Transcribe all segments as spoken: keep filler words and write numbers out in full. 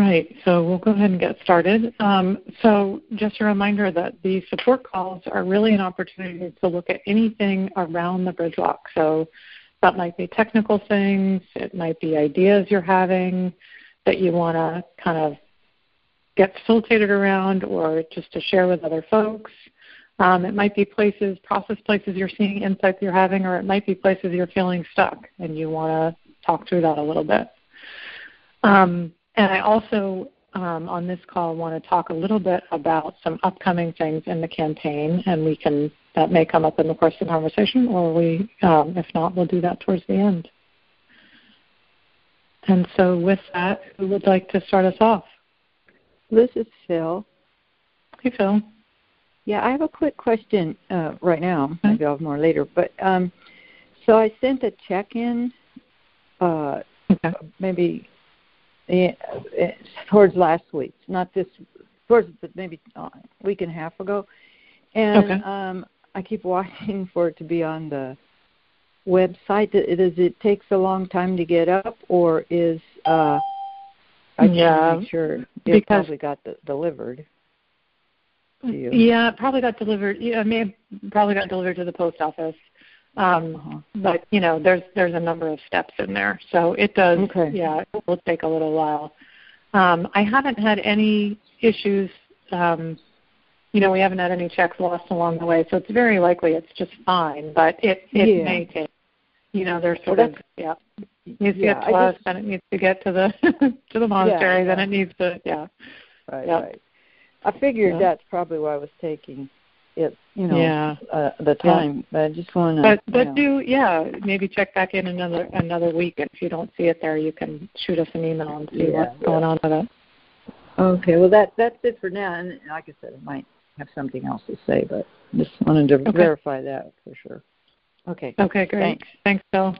right, so we'll go ahead and get started. Um, so just a reminder that the support calls are really an opportunity to look at anything around the bridge walk. So that might be technical things, it might be ideas you're having that you want to kind of get facilitated around or just to share with other folks. Um, it might be places, process places you're seeing, insights you're having, or it might be places you're feeling stuck and you want to talk through that a little bit. Um, and I also, um, on this call, want to talk a little bit about some upcoming things in the campaign, and we can, that may come up in the course of the conversation, or we, um, if not, we'll do that towards the end. And so with that, who would like to start us off? This is Phil. Hey, Phil. Yeah, I have a quick question uh, right now. Maybe I'll have more later. But um, so I sent a check-in uh, okay. maybe uh, towards last week, not this, towards maybe a week and a half ago. And okay. um, I keep watching for it to be on the website. Does it takes a long time to get up, or is uh, I just yeah, want to make sure it probably got the, delivered. You. Yeah, it probably got delivered. Yeah, it may have probably got delivered to the post office. Um, uh-huh. But you know, there's there's a number of steps in there, so it does. Okay. Yeah, it will take a little while. Um, I haven't had any issues. Um, you know, we haven't had any checks lost along the way, so it's very likely it's just fine. But it it yeah. may take. You know, there's sort well, of yeah. It needs to yeah, get to us, just, then it needs to get to the to the monastery, yeah, then yeah. it needs to yeah. Right, yep. right. I figured yeah. that's probably why I was taking it, you know, yeah. uh, the time. Yeah. But I just want to. But but you know. do yeah, maybe check back in another another week. If you don't see it there, you can shoot us an email and see yeah, what's yeah. going on with it. Okay, well that that's it for now. And like I said, I might have something else to say, but just wanted to okay. verify that for sure. Okay. Okay, great. Thanks, Thanks Bill.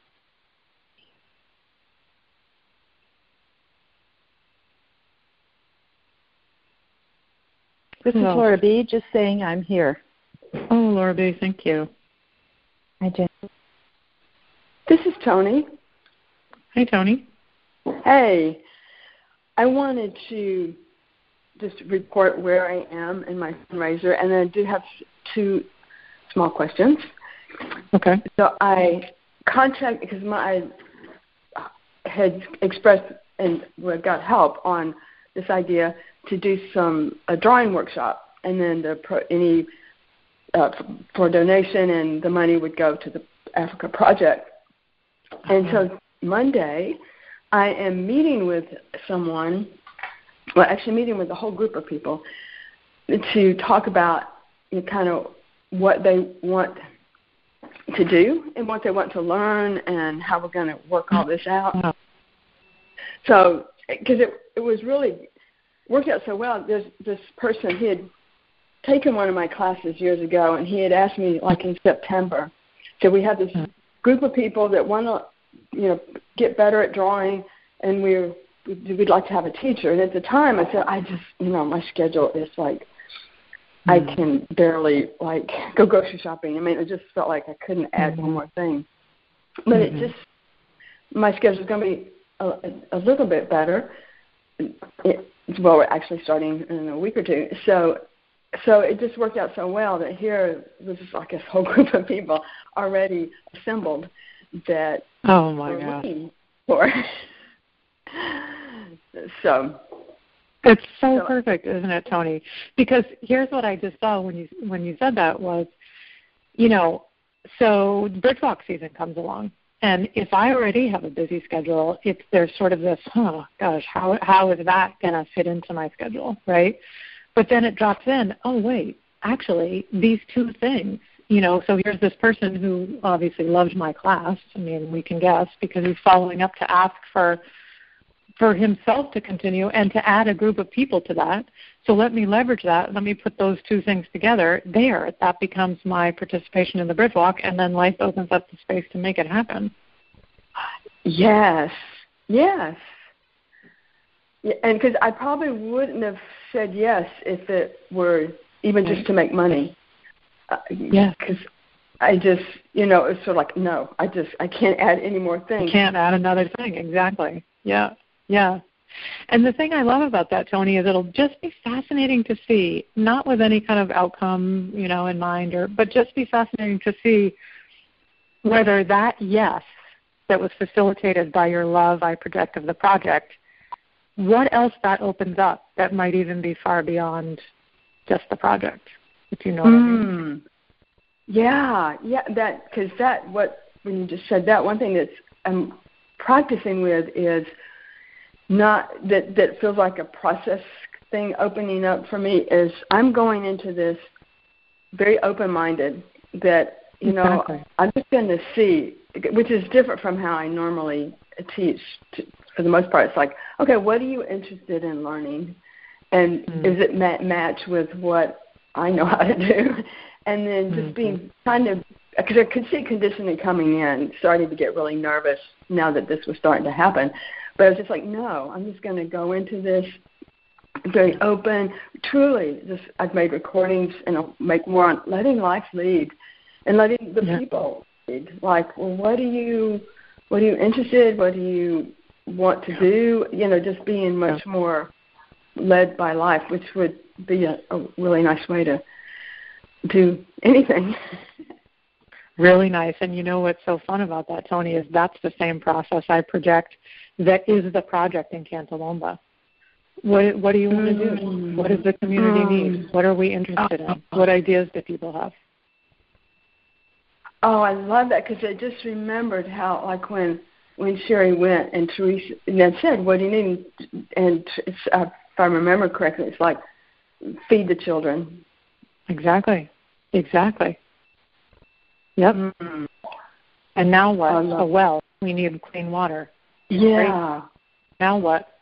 This is Laura B. Just saying I'm here. Oh, Laura B. Thank you. Hi, Jen. This is Tony. Hey, Tony. Hey. I wanted to just report where I am in my fundraiser, and then I do have two small questions. Okay. So I contacted, because my I had expressed and got help on this idea to do some a drawing workshop, and then the pro, any uh, for donation, and the money would go to the Africa Project. Uh-huh. And so Monday, I am meeting with someone, well, actually meeting with a whole group of people to talk about you know, kind of what they want to do and what they want to learn and how we're going to work all this out. Uh-huh. So, because it it was really worked out so well. There's this person, he had taken one of my classes years ago, and he had asked me, like in September, so we had this group of people that want to, you know, get better at drawing, and we're, we'd like to have a teacher. And at the time, I said, I just, you know, my schedule is like, mm-hmm. I can barely, like, go grocery shopping. I mean, it just felt like I couldn't add mm-hmm. one more thing. But mm-hmm. it just, my schedule is going to be a, a little bit better. It, well, we're actually starting in a week or two. So so it just worked out so well that here was just like a whole group of people already assembled that oh my we're God. looking for. so it's so, so perfect, isn't it, Tony? Because here's what I just saw when you when you said that was, you know, so Bridgewalk season comes along. And if I already have a busy schedule, it's there's sort of this, oh, gosh, how how is that going to fit into my schedule, right? But then it drops in, oh, wait, actually, these two things, you know, so here's this person who obviously loved my class. I mean, we can guess because he's following up to ask for for himself to continue and to add a group of people to that. So let me leverage that. Let me put those two things together. There, that becomes my participation in the Bridgewalk, and then life opens up the space to make it happen. Yes, yes. Yeah, and because I probably wouldn't have said yes if it were even just to make money. Uh, yeah. Because I just, you know, it's sort of like, no, I just, I can't add any more things. You can't add another thing, exactly. Yeah, yeah. And the thing I love about that, Tony, is it'll just be fascinating to see, not with any kind of outcome, you know, in mind, or but just be fascinating to see whether that yes that was facilitated by your love, I project, of the project, what else that opens up that might even be far beyond just the project, if you know what mm. I mean. Yeah, yeah, that, because that, what, when you just said that, one thing that's I'm practicing with is not, that, that feels like a process thing opening up for me, is I'm going into this very open-minded, that, you know, exactly. I'm just going to see, which is different from how I normally teach. To, for the most part, it's like, okay, what are you interested in learning? And mm. is it ma- match with what I know how to do? And then just mm-hmm. being kind of, because I could see conditioning coming in, starting to get really nervous now that this was starting to happen. But I was just like, no, I'm just going to go into this very open, truly. Just I've made recordings, and I'll make more on letting life lead and letting the yeah. people lead. Like, well, what are you, what are you interested? What do you want to do? You know, just being much yeah. more led by life, which would be a, a really nice way to do anything. Really nice. And you know what's so fun about that, Tony, is that's the same process I project that is the project in Cantalomba. What what do you want to do? Mm. What does the community mm. need? What are we interested in? What ideas do people have? Oh, I love that, because I just remembered how, like, when when Sherry went and Teresa and then said, what do you need? And it's, uh, if I remember correctly, it's like, feed the children. Exactly. Exactly. Yep. Mm-hmm. And now what? Oh, well, we need clean water. Yeah. Right? Now what?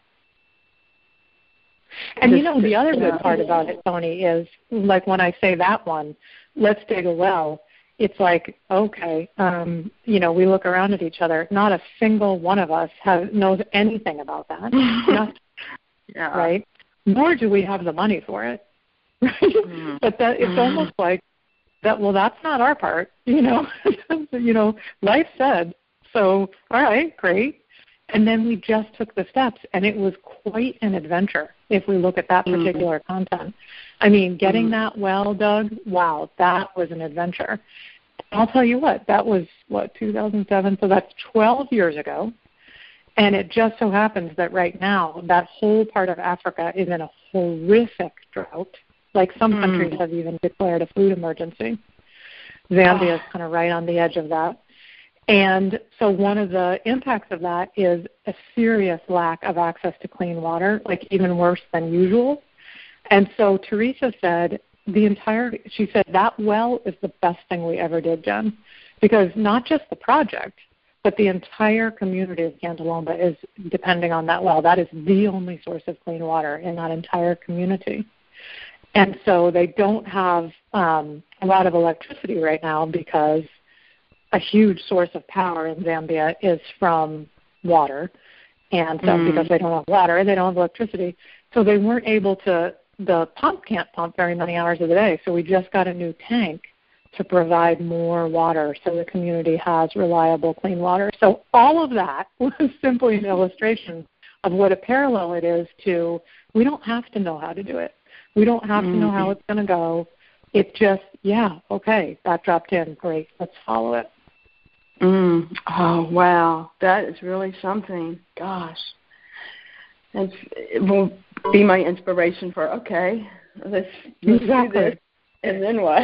And you know, the other good part about it, Tony, is, like, when I say that one, let's dig a well, it's like, okay, um, you know, we look around at each other. Not a single one of us has, knows anything about that. Nothing, yeah. Right? Nor do we have the money for it. Right? Mm-hmm. But that it's mm-hmm. almost like that. Well, that's not our part. You know, you know, life said so. All right, great. And then we just took the steps, and it was quite an adventure if we look at that particular mm-hmm. content. I mean, getting mm-hmm. that well, Doug, wow, that was an adventure. I'll tell you what, that was, what, two thousand seven? So that's twelve years ago. And it just so happens that right now that whole part of Africa is in a horrific drought. Like some mm. countries have even declared a food emergency. Zambia is oh. kind of right on the edge of that. And so one of the impacts of that is a serious lack of access to clean water, like even worse than usual. And so Teresa said, the entire, she said, that well is the best thing we ever did, Jen, because not just the project, but the entire community of Cantalomba is depending on that well. That is the only source of clean water in that entire community. And so they don't have um, a lot of electricity right now because a huge source of power in Zambia is from water. And so mm. because they don't have water, they don't have electricity. So they weren't able to, the pump can't pump very many hours of the day. So we just got a new tank to provide more water so the community has reliable, clean water. So all of that was simply an illustration of what a parallel it is to, we don't have to know how to do it. We don't have mm. to know how it's going to go. It just, yeah, okay, that dropped in. Great, let's follow it. Mm. Oh, wow. That is really something. Gosh. That's, it will be my inspiration for, okay, let's, let's exactly. do this. And then what?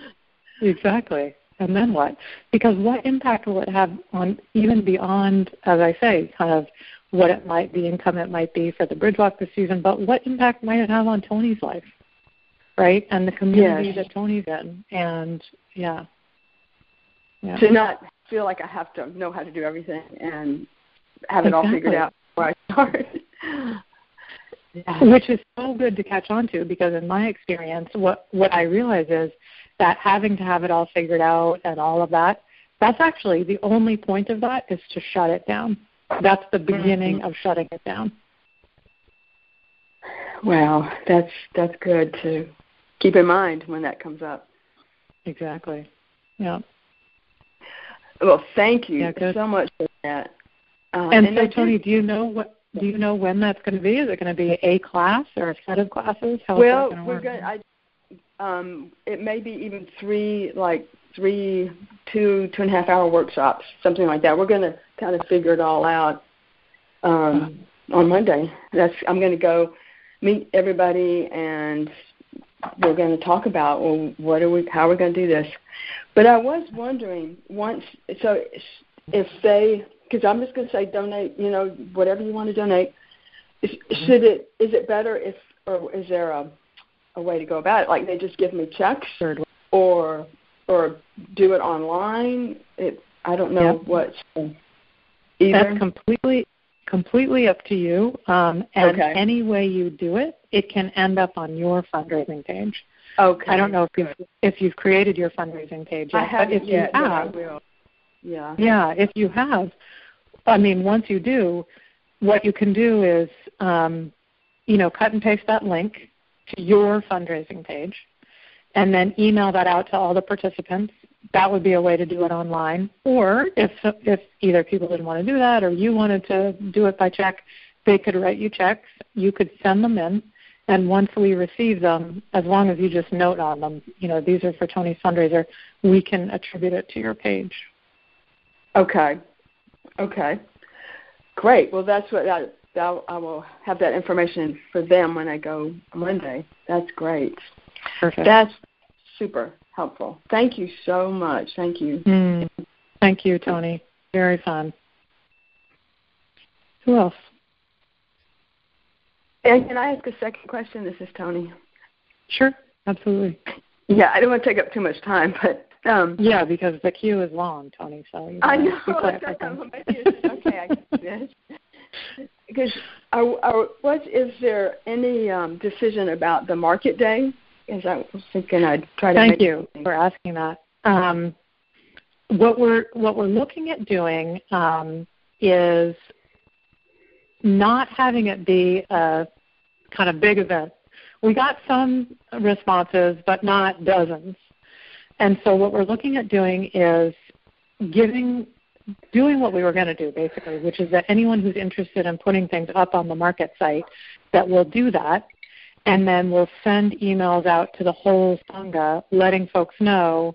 Exactly. And then what? Because what impact will it have on, even beyond, as I say, kind of what it might be, income it might be for the Bridgewalk this season, but what impact might it have on Tony's life, right? And the community yes. that Tony's in. And, yeah. yeah. To not feel like I have to know how to do everything and have it exactly. all figured out before I start. Yeah. Which is so good to catch on to, because in my experience, what, what I realize is that having to have it all figured out and all of that, that's actually the only point of that is to shut it down. That's the beginning mm-hmm. of shutting it down. Wow, that's that's good to keep in mind when that comes up. Exactly. Yeah. Well, thank you yeah, so much for that. Uh, and, and so, Tony, do you know what do you know when that's going to be? Is it going to be a class or a set of classes? How well, is that going to we're work? going. I, um, it may be even three, like three, two, two and a half hour workshops, something like that. We're going to kind of figure it all out um, on Monday. That's I'm going to go meet everybody, and we're going to talk about, well, what are we, how are we going to do this? But I was wondering once, so if they, because I'm just going to say donate, you know, whatever you want to donate. Is, should it, is it better if, or is there a, a way to go about it? Like they just give me checks, or or do it online? It, I don't know yep. what's either. That's completely completely up to you. Um, and okay. any way you do it, it can end up on your fundraising page. Okay. I don't know if you've, if you've created your fundraising page yet, I haven't but if yet, you have, I will. Yeah. Yeah, if you have, I mean, once you do, what you can do is, um, you know, cut and paste that link to your fundraising page, and then email that out to all the participants. That would be a way to do it online. Or if if either people didn't want to do that or you wanted to do it by check, they could write you checks. You could send them in, and once we receive them, as long as you just note on them, you know, these are for Tony's fundraiser, we can attribute it to your page. Okay. Okay. Great. Well, that's what I, I will have that information for them when I go Monday. That's great. Perfect. That's super helpful. Thank you so much. Thank you. Mm. Thank you, Tony. Very fun. Who else? And can I ask a second question? This is Tony. Sure, absolutely. Yeah, I don't want to take up too much time, but um, yeah, because the queue is long, Tony. So you I know. Okay, I get this. Because are, are, what is there any um, decision about the market day? Because I was thinking I'd try to. Thank make you for asking that. Um, what we're what we're looking at doing um, is not having it be a kind of big event. We got some responses, but not dozens. And so what we're looking at doing is giving, doing what we were going to do, basically, which is that anyone who's interested in putting things up on the market site, that will do that, and then we'll send emails out to the whole Sangha letting folks know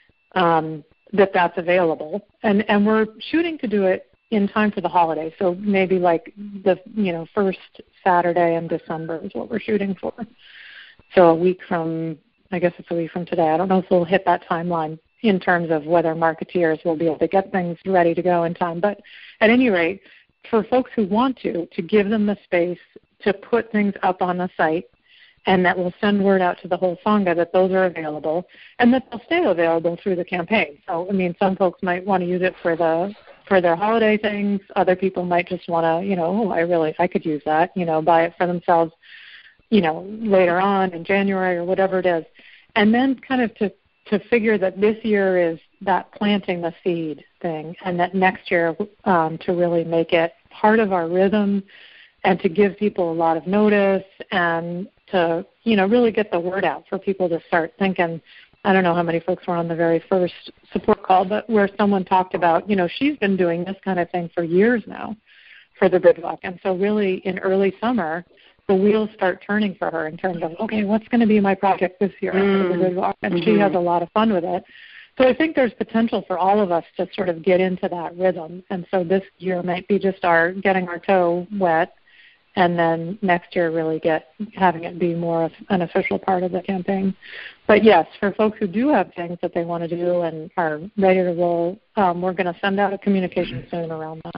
um, that that's available. And, and we're shooting to do it in time for the holidays, so maybe like the you know first Saturday in December is what we're shooting for. So a week from, I guess it's a week from today. I don't know if we'll hit that timeline in terms of whether marketeers will be able to get things ready to go in time. But at any rate, for folks who want to, to give them the space to put things up on the site, and that will send word out to the whole Sangha that those are available, and that they'll stay available through the campaign. So, I mean, some folks might want to use it for the for their holiday things. Other people might just want to, you know, oh, I really, I could use that, you know, buy it for themselves, you know, later on in January or whatever it is. And then kind of to, to figure that this year is that planting the seed thing, and that next year um, to really make it part of our rhythm and to give people a lot of notice and to, you know, really get the word out for people to start thinking. I don't know how many folks were on the very first support call, but where someone talked about, you know, she's been doing this kind of thing for years now for the Bridgewalk. And so really in early summer, the wheels start turning for her in terms of, okay, what's going to be my project this year mm. for the Bridgewalk? And mm-hmm. she has a lot of fun with it. So I think there's potential for all of us to sort of get into that rhythm. And so this year might be just our getting our toe wet, and then next year really get having it be more of an official part of the campaign. But yes, for folks who do have things that they want to do and are ready to roll, um, we're going to send out a communication soon around that.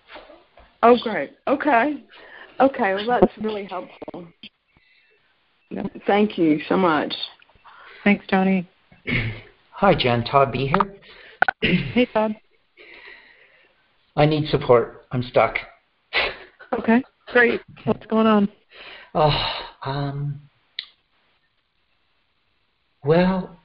Oh, great. Okay. Okay, well, that's really helpful. Yep. Thank you so much. Thanks, Tony. Hi, Jen. Todd B. here. Hey, Todd. I need support. I'm stuck. Okay. Great. What's going on? Oh, um, well,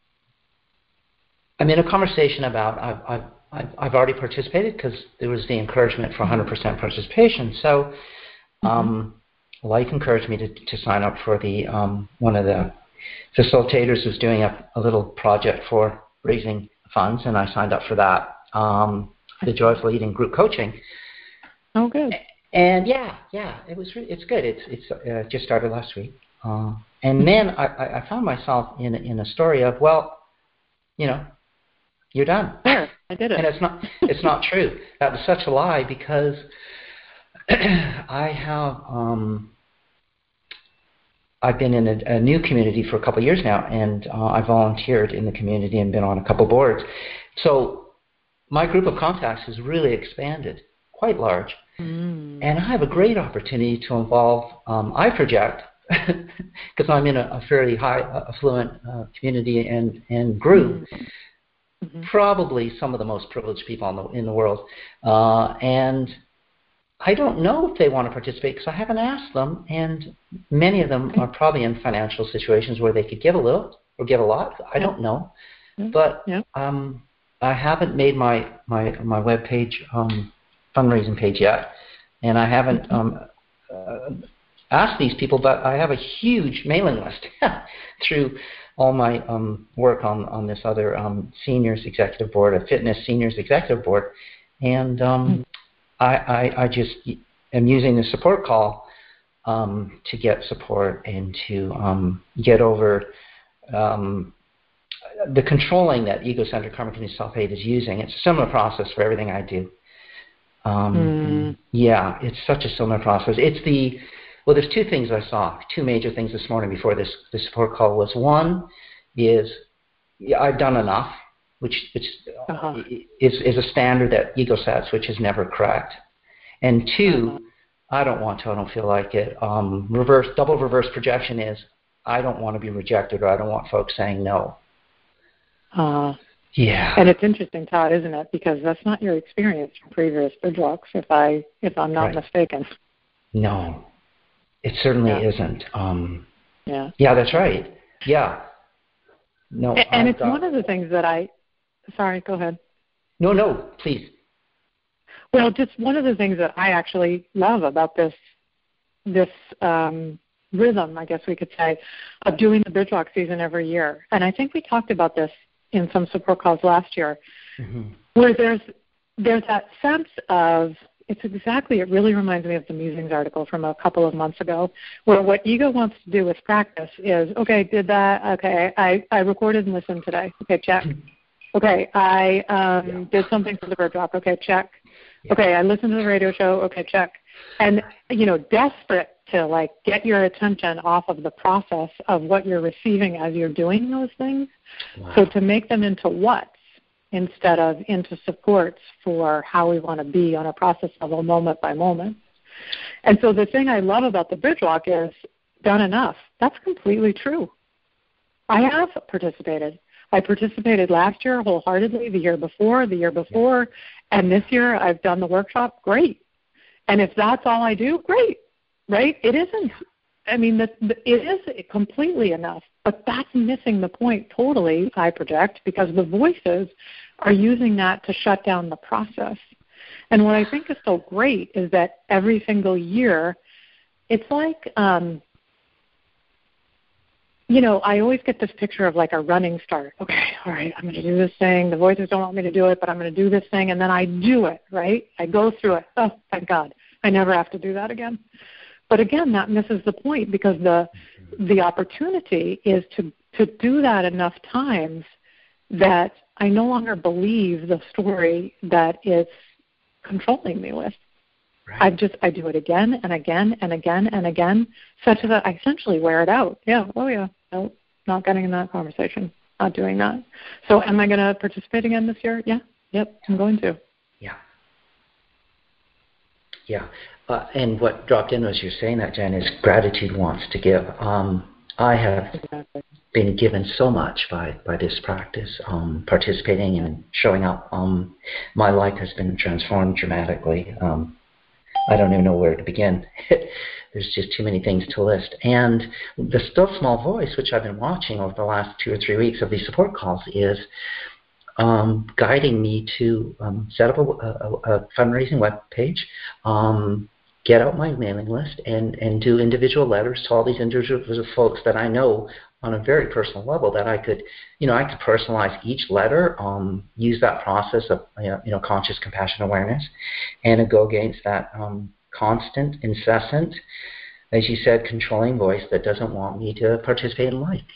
I'm in a conversation about I've I've I've, I've already participated because there was the encouragement for one hundred percent participation. So, um, mm-hmm. Life encouraged me to to sign up for the um, one of the facilitators who's doing a, a little project for raising funds, and I signed up for that. Um, the Joyful Eating group coaching. Oh, good. And yeah, yeah, it was. Re- it's good. It's it's uh, just started last week, uh, and then I, I found myself in in a story of well, you know, you're done. There, I did it. And it's not it's not true. That was such a lie because I have um, I've been in a, a new community for a couple of years now, and uh, I volunteered in the community and been on a couple boards. So my group of contacts has really expanded, quite large. Mm. And I have a great opportunity to involve, um, I project, because I'm in a, a fairly high uh, affluent uh, community and, and group, mm-hmm. probably some of the most privileged people in the, in the world. Uh, and I don't know if they want to participate because I haven't asked them, and many of them are probably in financial situations where they could give a little or give a lot. I don't know. Yeah. But yeah. um, I haven't made my, my, my web page um, fundraising page yet, and I haven't um, uh, asked these people, but I have a huge mailing list through all my um, work on, on this other um, seniors executive board, a fitness seniors executive board, and um, mm-hmm. I, I, I just am using the support call um, to get support and to um, get over um, the controlling that egocentric karma community self-hate is using. It's a similar process for everything I do. Um, mm. Yeah, it's such a similar process. It's the, well, there's two things I saw, two major things this morning before this, this support call was one is yeah, I've done enough, which, which uh-huh. is, is a standard that ego sets, which is never correct. And two, uh-huh. I don't want to, I don't feel like it. Um, reverse, double reverse projection is I don't want to be rejected or I don't want folks saying no. Uh, yeah. And it's interesting, Todd, isn't it? Because that's not your experience from previous bridge walks, if, I, if I'm not right. mistaken. No, it certainly yeah. isn't. Um, yeah. Yeah, that's right. Yeah. No. And, and it's got, one of the things that I, sorry, go ahead. No, no, please. Well, just one of the things that I actually love about this, this um, rhythm, I guess we could say, of doing the bridge walk season every year. And I think we talked about this in some support calls last year, mm-hmm. where there's there's that sense of, it's exactly, it really reminds me of the Musings article from a couple of months ago, where what ego wants to do with practice is, okay, did that, okay, I, I recorded and listened today, okay, check. Okay, I um, yeah. did something for the bridge walk, okay, check. Yeah. Okay, I listened to the radio show, okay, check. And, you know, desperate to, like, get your attention off of the process of what you're receiving as you're doing those things. Wow. So to make them into what's instead of into supports for how we want to be on a process level moment by moment. And so the thing I love about the bridge walk is done enough. That's completely true. I have participated. I participated last year wholeheartedly, the year before, the year before, and this year I've done the workshop. Great. And if that's all I do, great. Right? It isn't. I mean, the, the, it is completely enough, but that's missing the point totally, I project, because the voices are using that to shut down the process. And what I think is so great is that every single year, it's like, um, you know, I always get this picture of like a running start. Okay, all right, I'm going to do this thing. The voices don't want me to do it, but I'm going to do this thing, and then I do it, right? I go through it. Oh, thank God. I never have to do that again. But again, that misses the point because the the opportunity is to, to do that enough times that I no longer believe the story that it's controlling me with. Right. I just I do it again and again and again and again, such that I essentially wear it out. Yeah, oh yeah, no, not getting in that conversation, not doing that. So am I going to participate again this year? Yeah, yep, I'm going to. Yeah. Yeah. Uh, and what dropped in as you're saying that, Jen, is gratitude wants to give. Um, I have exactly. been given so much by, by this practice, um, participating and showing up. Um, my life has been transformed dramatically. Um, I don't even know where to begin. There's just too many things to list. And the still small voice, which I've been watching over the last two or three weeks of these support calls, is um, guiding me to um, set up a, a, a fundraising web page, um, get out my mailing list, and, and do individual letters to all these individual folks that I know on a very personal level that I could, you know, I could personalize each letter, um, use that process of, you know, you know, conscious compassion awareness, and go against that um, constant, incessant, as you said, controlling voice that doesn't want me to participate in life.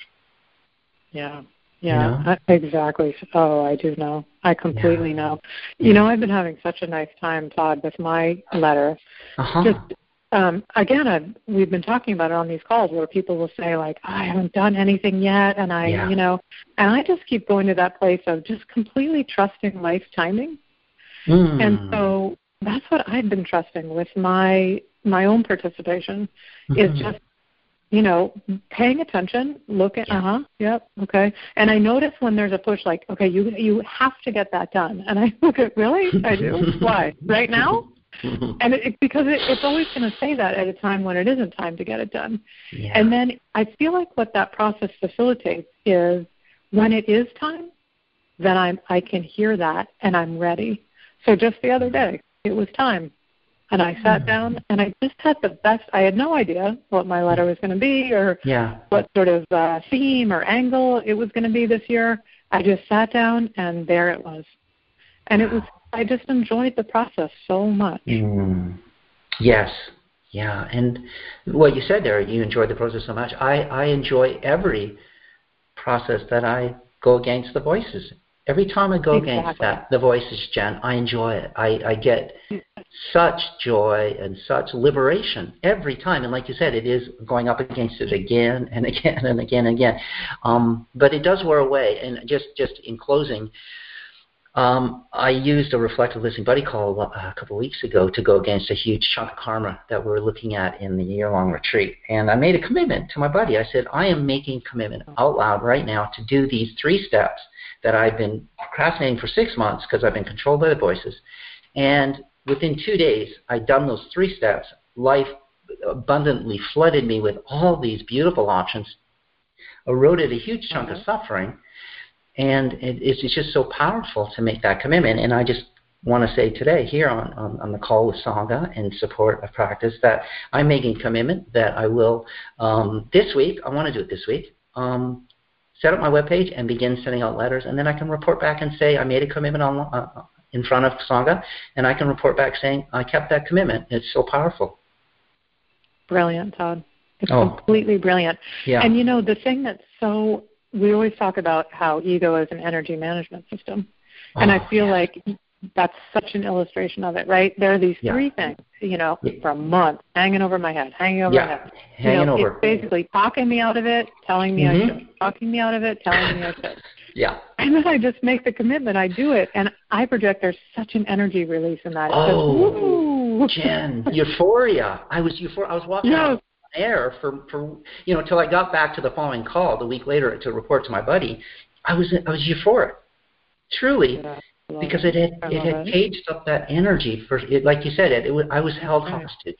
Yeah. Yeah, you know? I, exactly. Oh, I do know. I completely yeah. know. You yeah. know, I've been having such a nice time, Todd, with my letter. Uh-huh. Just um, again, I've, we've been talking about it on these calls where people will say, like, oh, I haven't done anything yet, and I, yeah. you know, and I just keep going to that place of just completely trusting life's timing. Mm. And so that's what I've been trusting with my my own participation mm-hmm. is just, you know, paying attention, look at, yeah. uh-huh, yep, okay. And I notice when there's a push like, okay, you you have to get that done. And I look at, really? I do? Why? Right now? And it, because it, it's always going to say that at a time when it isn't time to get it done. Yeah. And then I feel like what that process facilitates is when it is time, then I'm, I can hear that and I'm ready. So just the other day, it was time. And I sat down and I just had the best, I had no idea what my letter was going to be or yeah. what sort of uh, theme or angle it was going to be this year. I just sat down and there it was. And it was, I just enjoyed the process so much. Mm. Yes. Yeah. And what you said there, you enjoyed the process so much. I, I enjoy every process that I go against the voices. Every time I go exactly. against that, the voices, Jen, I enjoy it. I, I get such joy and such liberation every time. And like you said, it is going up against it again and again and again and again. Um, but it does wear away. And just, just in closing, um, I used a reflective listening buddy call a couple of weeks ago to go against a huge chunk of karma that we're looking at in the year-long retreat. And I made a commitment to my buddy. I said, I am making a commitment out loud right now to do these three steps that I've been procrastinating for six months because I've been controlled by the voices. And within two days, I'd done those three steps. Life abundantly flooded me with all these beautiful options, eroded a huge chunk mm-hmm. of suffering, and it, it's just so powerful to make that commitment. And I just want to say today here on, on, on the call with Sangha in support of practice that I'm making a commitment that I will, um, this week, I want to do it this week, um, set up my webpage and begin sending out letters, and then I can report back and say I made a commitment on, uh, in front of Sangha, and I can report back saying I kept that commitment. It's so powerful. Brilliant, Todd. It's oh. completely brilliant. Yeah. And, you know, the thing that's so, we always talk about how ego is an energy management system, and oh, I feel yes. like that's such an illustration of it, right? There are these yeah. three things, you know, yeah. for a month, hanging over my head, hanging over yeah. my head. Hanging you know, over. It's basically talking me out of it, telling me mm-hmm. I should. Talking me out of it, telling me I should. Yeah. And then I just make the commitment, I do it, and I project there's such an energy release in that. It's oh, just, Jen, euphoria. I was euphor- I was walking yes. out on air for, for, you know, until I got back to the following call the week later to report to my buddy. I was I was euphoric, truly, yeah, because it had it had it. caged up that energy for it. Like you said, it, it was, I was held right. hostage.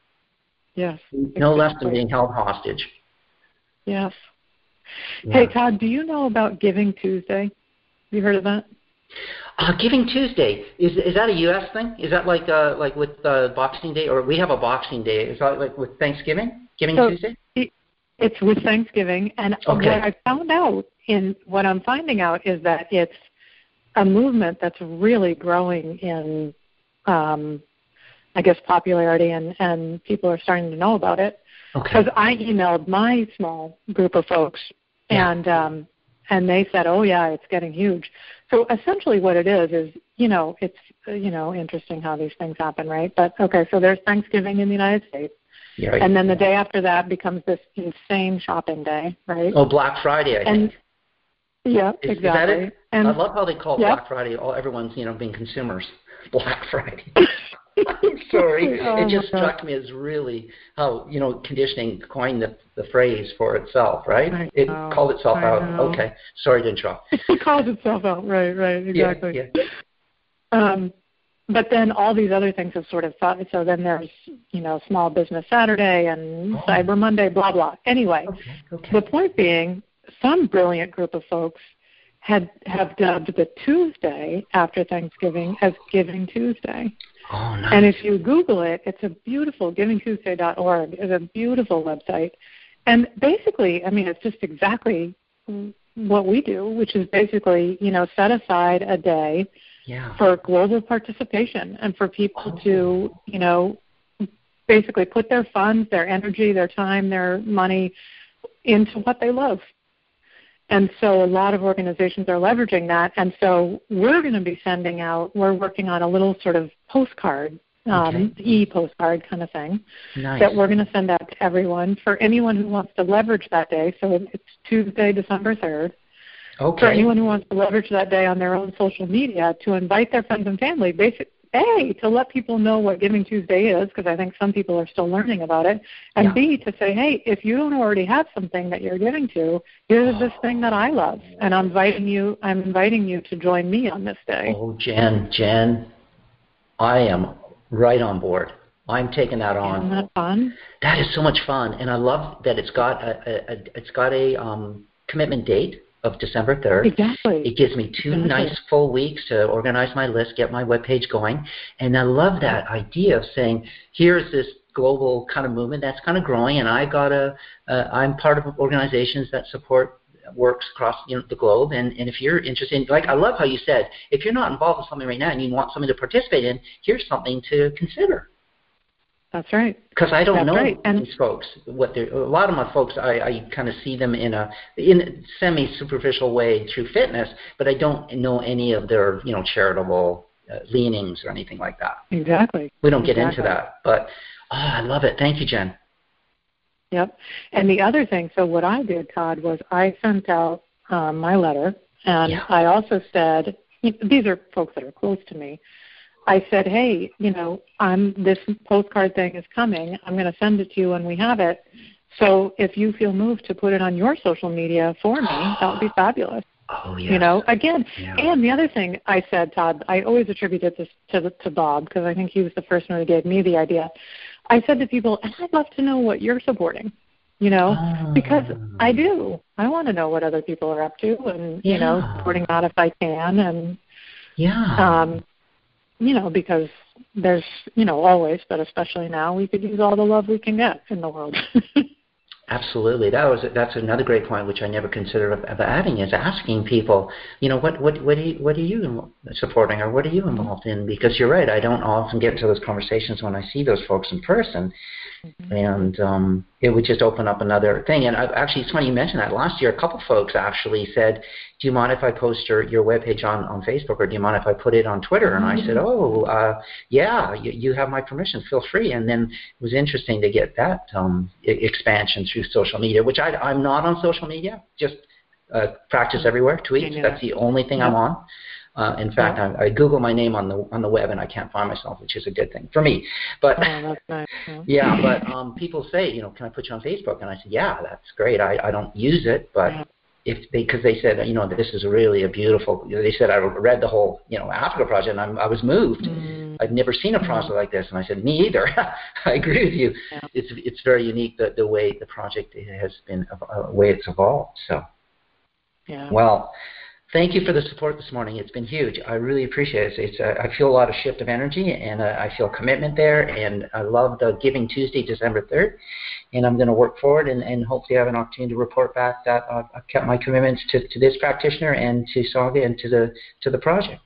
Yes, no exactly. less than being held hostage. Yes. Yeah. Hey, Todd, do you know about Giving Tuesday? Have you heard of that? Uh, Giving Tuesday, is is that a U S thing? Is that like uh, like with uh, Boxing Day, or we have a Boxing Day? Is that like with Thanksgiving? Giving so Tuesday? It, it's with Thanksgiving, and okay. what I found out in what I'm finding out is that it's a movement that's really growing in, um, I guess, popularity, and, and people are starting to know about it. Because okay. I emailed my small group of folks, yeah. and um, and they said, "Oh yeah, it's getting huge." So essentially, what it is is, you know, it's uh, you know interesting how these things happen, right? But okay, so there's Thanksgiving in the United States, yeah, right. and then the day after that becomes this insane shopping day, right? Oh, Black Friday, I and, think. Yeah, is, exactly. Is that it? And, I love how they call it yeah. Black Friday. All everyone's you know being consumers. Black Friday. I'm sorry. Oh, it just struck me as really how, you know, conditioning coined the, the phrase for itself, right? I It know, called itself I out. know. Okay. Sorry to interrupt. It calls itself out. Right, right, exactly. Yeah, yeah. Um, but then all these other things have sort of thought, so then there's, you know, Small Business Saturday and oh. Cyber Monday, blah, blah. Anyway, okay, okay. The point being, some brilliant group of folks had have dubbed the Tuesday after Thanksgiving as Giving Tuesday. Oh, nice. And if you Google it, it's a beautiful, giving tuesday dot org is a beautiful website. And basically, I mean, it's just exactly what we do, which is basically, you know, set aside a day yeah. for global participation and for people oh. to, you know, basically put their funds, their energy, their time, their money into what they love. And so a lot of organizations are leveraging that. And so we're going to be sending out, we're working on a little sort of postcard, um, okay. e-postcard kind of thing, nice. That we're going to send out to everyone for anyone who wants to leverage that day. So it's Tuesday, December third. Okay. For anyone who wants to leverage that day on their own social media to invite their friends and family, basically, A, to let people know what Giving Tuesday is, because I think some people are still learning about it, and yeah. B, to say, hey, if you don't already have something that you're giving to, here's this thing that I love, and I'm inviting you I'm inviting you to join me on this day. Oh, Jen, Jen, I am right on board. I'm taking that on. Isn't that fun? That is so much fun, and I love that it's got a, a, a it's got a um, commitment date of December third. Exactly. It gives me two exactly. nice full weeks to organize my list, get my webpage going. And I love that idea of saying, here's this global kind of movement that's kind of growing, and I got a, uh, I'm part of organizations that support works across you know, the globe. And, and if you're interested, in, like I love how you said, if you're not involved in something right now and you want something to participate in, here's something to consider. That's right. Because I don't That's know right. and these folks. What they're, a lot of my folks, I, I kind of see them in a in a semi-superficial way through fitness, but I don't know any of their you know charitable uh, leanings or anything like that. Exactly. We don't get exactly. into that, but oh, I love it. Thank you, Jen. Yep. And the other thing, so what I did, Todd, was I sent out um, my letter, and yeah. I also said, these are folks that are close to me. I said, hey, you know, I'm this postcard thing is coming. I'm going to send it to you when we have it. So if you feel moved to put it on your social media for me, that would be fabulous. Oh, yes. You know, again, yeah. and the other thing I said, Todd, I always attributed this to, to Bob because I think he was the first one who gave me the idea. I said to people, I'd love to know what you're supporting, you know, oh. because I do. I want to know what other people are up to and, yeah. you know, supporting that if I can. And, yeah. um, you know, because there's, you know, always, but especially now, we could use all the love we can get in the world. Absolutely. That was that's another great point, which I never considered of, of adding, is asking people, you know, what what what are you, what are you supporting or what are you involved in? Because you're right, I don't often get to those conversations when I see those folks in person, mm-hmm. and um, it would just open up another thing. And I've, actually, it's funny you mentioned that. Last year, a couple folks actually said, "Do you mind if I post your, your webpage on, on Facebook, or do you mind if I put it on Twitter?" Mm-hmm. And I said, "Oh, uh, yeah, you, you have my permission. Feel free." And then it was interesting to get that um, expansion through social media, which I, I'm not on social media, just uh, practice everywhere, tweets. That's the only thing yeah. I'm on. Uh, in fact, yeah. I, I Google my name on the on the web and I can't find myself, which is a good thing for me. But oh, that's nice. Yeah, yeah but um, people say, you know, can I put you on Facebook? And I said, yeah, that's great. I, I don't use it, but yeah. if they, because they said, you know, this is really a beautiful. They said I read the whole, you know, Africa project, and I'm, I was moved. Mm. I've never seen a project mm. like this, and I said, me either. I agree with you. Yeah. It's it's very unique the the way the project has been, uh, way it's evolved. So, yeah. Well. Thank you for the support this morning. It's been huge. I really appreciate it. It's, uh, I feel a lot of shift of energy, and uh, I feel commitment there, and I love the Giving Tuesday, December third, and I'm going to work forward and, and hopefully have an opportunity to report back that uh, I've kept my commitments to, to this practitioner and to Saga and to the to the project.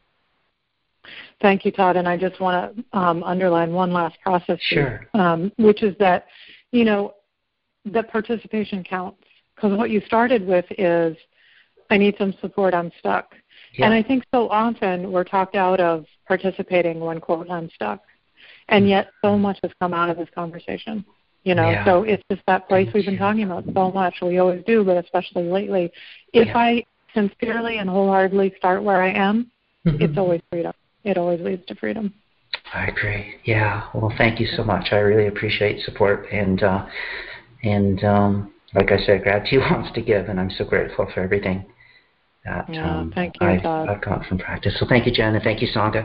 Thank you, Todd, and I just want to um, underline one last process, sure. here, um, which is that, you know, the participation counts, because what you started with is, I need some support, I'm stuck. Yeah. And I think so often we're talked out of participating when, quote, I'm stuck. And yet so much has come out of this conversation. You know, yeah. so it's just that place we've been talking about so much. We always do, but especially lately. If yeah. I sincerely and wholeheartedly start where I am, mm-hmm. it's always freedom. It always leads to freedom. I agree. Yeah. Well, thank you so much. I really appreciate support. And, uh, and um, like I said, gratitude wants to give, and I'm so grateful for everything that yeah, um, thank you, I've, Todd. I've got from practice. So thank you, Jen, and thank you, Sangha.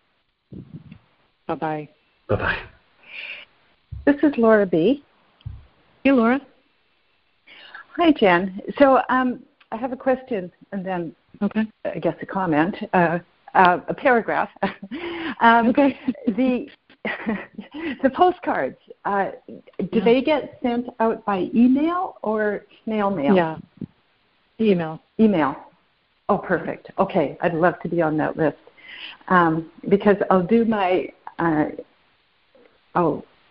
Bye-bye. Bye-bye. This is Laura B. Hey, Laura. Hi, Jen. So um, I have a question and then, okay. I guess, a comment, uh, uh, a paragraph. um, okay. The the postcards, uh, do yeah. they get sent out by email or snail mail? Yeah, email. Email. Oh, perfect. Okay, I'd love to be on that list um, because I'll do my, uh, I'll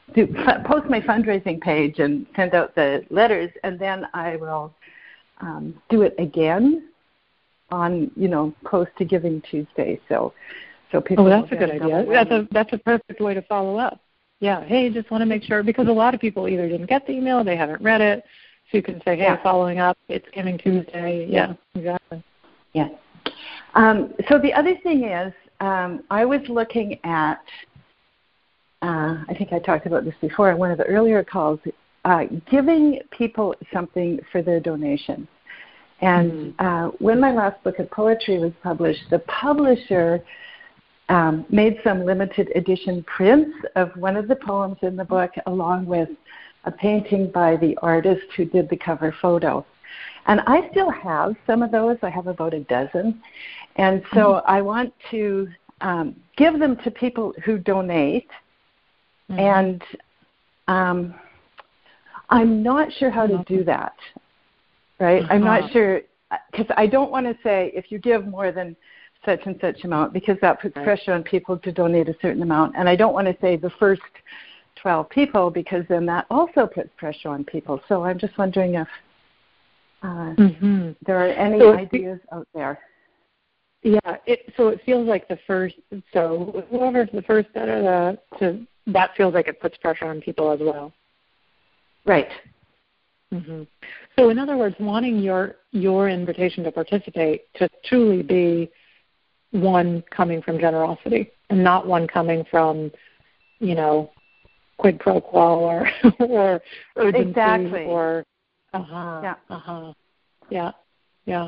do post my fundraising page and send out the letters, and then I will um, do it again on, you know, close to Giving Tuesday. So, so people. Oh, that's a good idea. That's a that's a perfect way to follow up. Yeah. Hey, just want to make sure, because a lot of people either didn't get the email, they haven't read it, so you can say, hey, yeah. following up, it's Giving Tuesday. Yeah, exactly. Yeah. Um, so the other thing is, um, I was looking at. Uh, I think I talked about this before in one of the earlier calls, uh, giving people something for their donation. And uh, when my last book of poetry was published, the publisher um, made some limited edition prints of one of the poems in the book, along with a painting by the artist who did the cover photo. And I still have some of those. I have about a dozen. And so mm-hmm. I want to um, give them to people who donate. Mm-hmm. And um, I'm not sure how to do that, right? Uh-huh. I'm not sure, because I don't want to say if you give more than such and such amount, because that puts right. pressure on people to donate a certain amount. And I don't want to say the first twelve people, because then that also puts pressure on people. So I'm just wondering if uh, mm-hmm. there are any so ideas it, out there. Yeah, it, so it feels like the first, so whoever's the first da, da, da, to that feels like it puts pressure on people as well. Right. Mm-hmm. So in other words, wanting your your invitation to participate to truly be one coming from generosity and not one coming from, you know, quid pro quo or or urgency exactly. or uh-huh, yeah. uh-huh, yeah, yeah.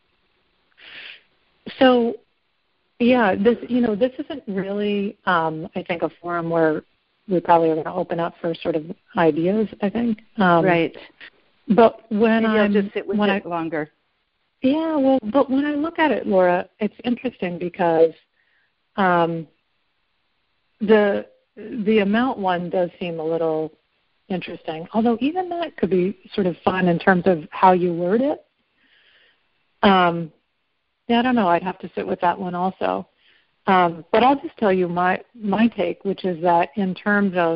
So, yeah, this, you know, this isn't really, um, I think, a forum where we probably are going to open up for sort of ideas, I think. Um, right. But when Maybe I'm, I'll just sit with when it I, longer. Yeah, well, but when I look at it, Laura, it's interesting because um, the the amount one does seem a little interesting, although even that could be sort of fun in terms of how you word it. Um, yeah, I don't know. I'd have to sit with that one also. Um, but I'll just tell you my, my take, which is that in terms of,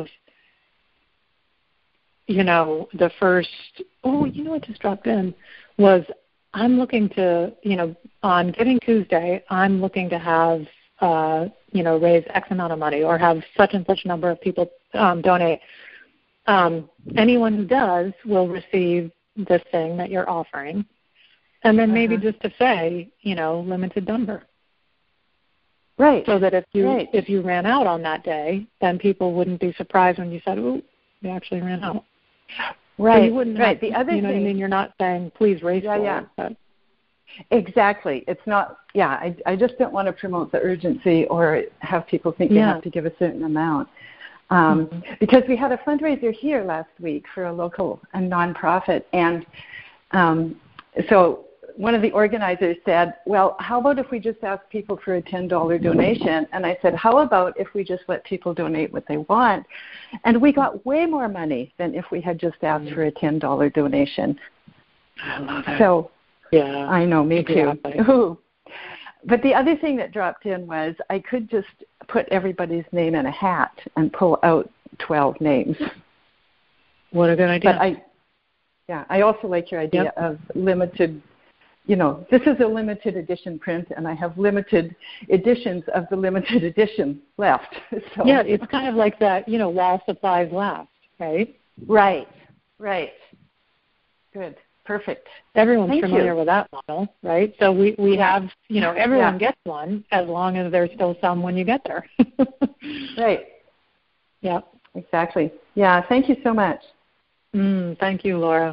you know, the first, oh, you know what just dropped in was I'm looking to, you know, on Giving Tuesday, I'm looking to have, uh, you know, raise X amount of money or have such and such number of people um, donate. Um, anyone who does will receive this thing that you're offering. And then maybe uh-huh. just to say, you know, limited number. Right. So that if you right. if you ran out on that day, then people wouldn't be surprised when you said, "Ooh, you actually ran out." Right. So you wouldn't right. Have, the other you know thing, what I mean? You're not saying, "Please raise yeah, for yeah. it." But. Exactly. It's not. Yeah. I I just don't want to promote the urgency or have people think yeah. they have to give a certain amount. Um, mm-hmm. Because we had a fundraiser here last week for a local a nonprofit, and um, so. One of the organizers said, well, how about if we just ask people for a ten dollars donation? And I said, how about if we just let people donate what they want? And we got way more money than if we had just asked mm-hmm. for a ten dollars donation. I love it. So, yeah, I know, me exactly. too. But the other thing that dropped in was I could just put everybody's name in a hat and pull out twelve names. What a good idea. But I, yeah, I also like your idea yep. of limited. You know, this is a limited edition print, and I have limited editions of the limited edition left. So. Yeah, it's kind of like that, you know, while supplies last, right? Right, right. Good, perfect. Everyone's Thank familiar you. with that model, right? So we, we yeah. have, you know, everyone yeah. gets one as long as there's still some when you get there. right. Yeah. Exactly. Yeah, thank you so much. Mm, thank you, Laura.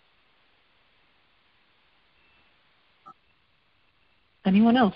Anyone else?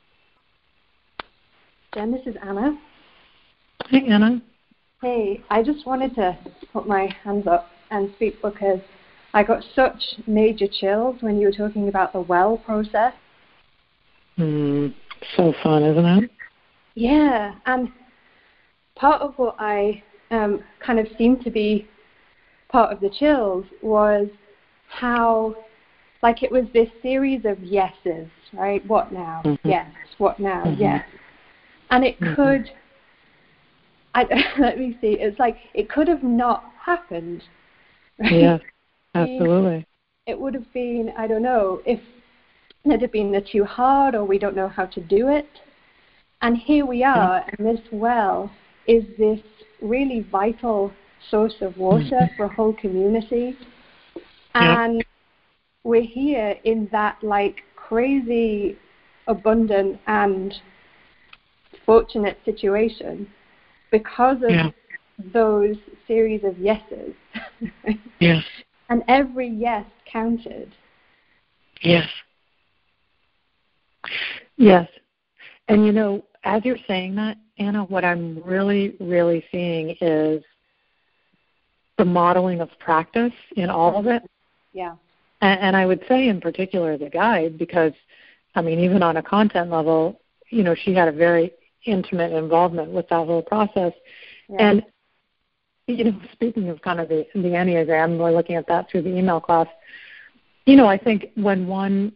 Jen, this is Anna. Hey, Anna. Hey, I just wanted to put my hands up and speak because I got such major chills when you were talking about the well process. Mm, so fun, isn't it? Yeah, and part of what I um, kind of seemed to be part of the chills was how, like, it was this series of yeses, right? What now? Mm-hmm. Yes. What now? Mm-hmm. Yes. And it mm-hmm. could I, let me see. It's like it could have not happened. Right? Yes, absolutely. It would have been, I don't know, if it had been too hard or we don't know how to do it. And here we are, and this well is this really vital source of water for a whole community. And yep. we're here in that like crazy, abundant and fortunate situation because of yeah. those series of yeses. Yes. And every yes counted. Yes. Yes. And you know, as you're saying that, Anna, what I'm really, really seeing is the modeling of practice in all of it. Yeah. And, and I would say in particular the guide, because, I mean, even on a content level, you know, she had a very intimate involvement with that whole process. Yeah. And, you know, speaking of kind of the, the Enneagram, we're looking at that through the email class. You know, I think when one,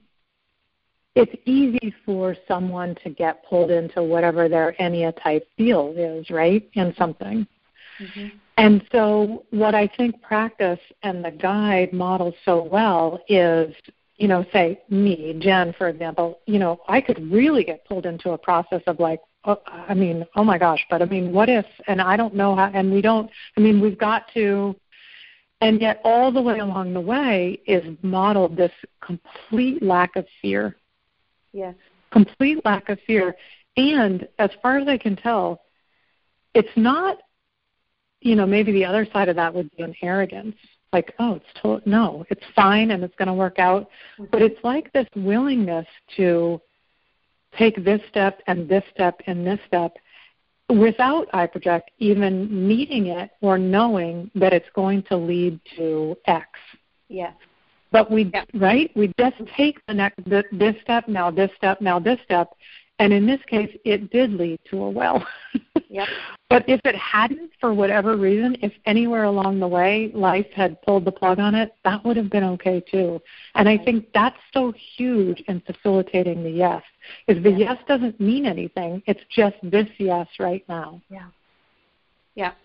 it's easy for someone to get pulled into whatever their Ennea type deal is, right, in something. Mm-hmm. And so what I think practice and the guide models so well is, you know, say me, Jen, for example, you know, I could really get pulled into a process of like, oh, I mean, oh my gosh, but I mean, what if, and I don't know how, and we don't, I mean, we've got to, and yet all the way along the way is modeled this complete lack of fear. Yes. Complete lack of fear. And as far as I can tell, it's not, you know, maybe the other side of that would be an arrogance. Like, oh, it's to- no, it's fine and it's going to work out. Mm-hmm. But it's like this willingness to take this step and this step and this step without, I project, even needing it or knowing that it's going to lead to X. Yes. But we, yeah. right, we just take the next, the, this step, now this step, now this step. And in this case, it did lead to a well. Yep. But if it hadn't, for whatever reason, if anywhere along the way life had pulled the plug on it, that would have been okay too. And I think that's so huge in facilitating the yes, is the yeah. yes doesn't mean anything. It's just this yes right now. Yeah. Yeah.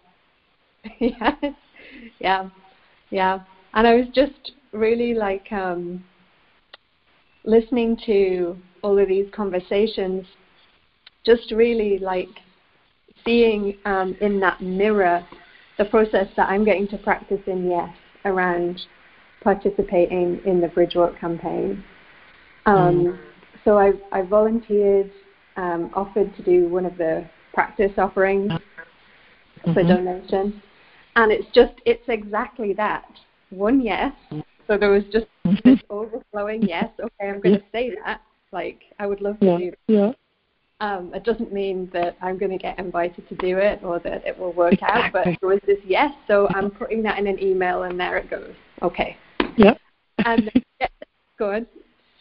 yeah. Yeah. Yeah. And I was just really like um, listening to all of these conversations, just really like seeing um, in that mirror the process that I'm getting to practice in yes around participating in the Bridgewalk campaign. Um, mm. So I, I volunteered, um, offered to do one of the practice offerings mm-hmm. for donation. And it's just, it's exactly that. One yes. So there was just this overflowing yes. Okay, I'm going to say that. Like, I would love to yeah. do that. Yeah. Um, it doesn't mean that I'm going to get invited to do it or that it will work exactly. out, but there was this yes, so I'm putting that in an email and there it goes. Okay. Yep. And yeah, go on.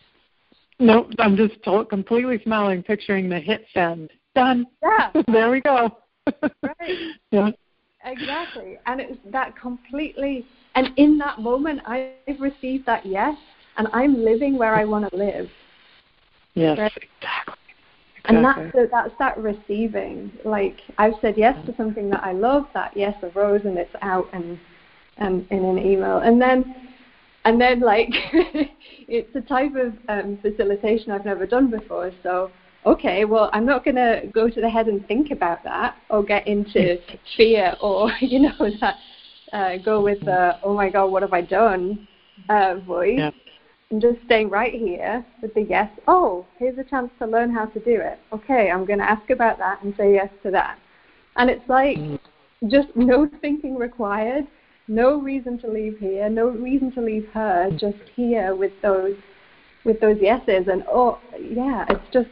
No, I'm just to- completely smiling, picturing the hit send. Done. Yeah. There we go. Right. Yeah. Exactly. And it's that completely, and in that moment, I've received that yes, and I'm living where I want to live. Yes, right? exactly. And that's the, that's that receiving. Like, I've said yes to something that I love. That yes arose and it's out and um, in an email. And then, and then like, it's a type of um, facilitation I've never done before. So, okay, well, I'm not going to go to the head and think about that or get into fear or, you know, that uh, go with the, oh my God, what have I done uh, voice. Yeah. And just staying right here with the yes, oh, here's a chance to learn how to do it. Okay, I'm going to ask about that and say yes to that. And it's like mm. just no thinking required, no reason to leave here, no reason to leave her, just here with those with those yeses. And, oh, yeah, it's just